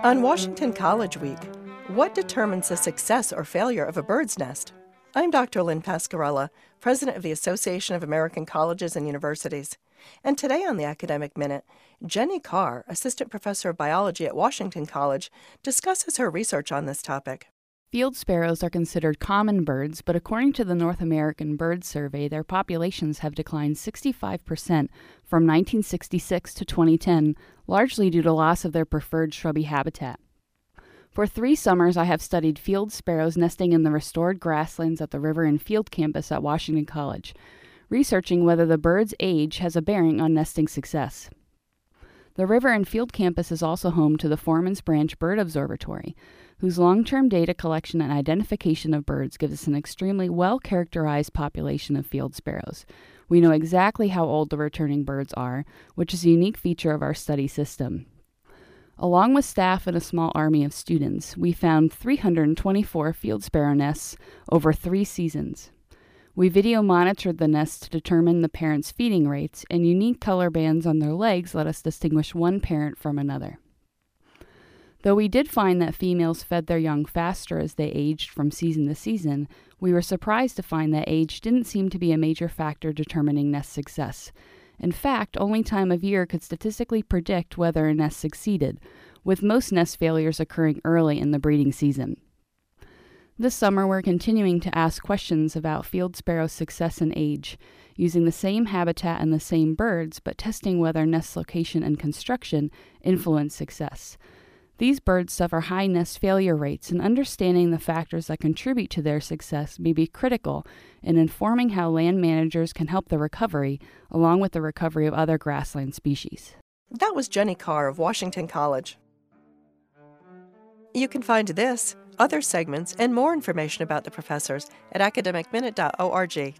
On Washington College Week, what determines the success or failure of a bird's nest? I'm Dr. Lynn Pascarella, President of the Association of American Colleges and Universities. And today on the Academic Minute, Jenny Carr, Assistant Professor of Biology at Washington College, discusses her research on this topic. Field sparrows are considered common birds, but according to the North American Bird Survey, their populations have declined 65% from 1966 to 2010, largely due to loss of their preferred shrubby habitat. For 3 summers, I have studied field sparrows nesting in the restored grasslands at the River and Field campus at Washington College, researching whether the bird's age has a bearing on nesting success. The River and Field campus is also home to the Foreman's Branch Bird Observatory, whose long-term data collection and identification of birds gives us an extremely well-characterized population of field sparrows. We know exactly how old the returning birds are, which is a unique feature of our study system. Along with staff and a small army of students, we found 324 field sparrow nests over 3 seasons. We video monitored the nests to determine the parents' feeding rates, and unique color bands on their legs let us distinguish one parent from another. Though we did find that females fed their young faster as they aged from season to season, we were surprised to find that age didn't seem to be a major factor determining nest success. In fact, only time of year could statistically predict whether a nest succeeded, with most nest failures occurring early in the breeding season. This summer, we're continuing to ask questions about field sparrow success and age, using the same habitat and the same birds, but testing whether nest location and construction influence success. These birds suffer high nest failure rates, and understanding the factors that contribute to their success may be critical in informing how land managers can help the recovery, along with the recovery of other grassland species. That was Jenny Carr of Washington College. You can find this, other segments, and more information about the professors at academicminute.org.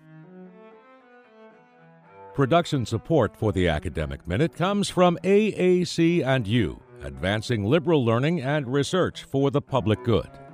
Production support for the Academic Minute comes from AAC&U, advancing liberal learning and research for the public good.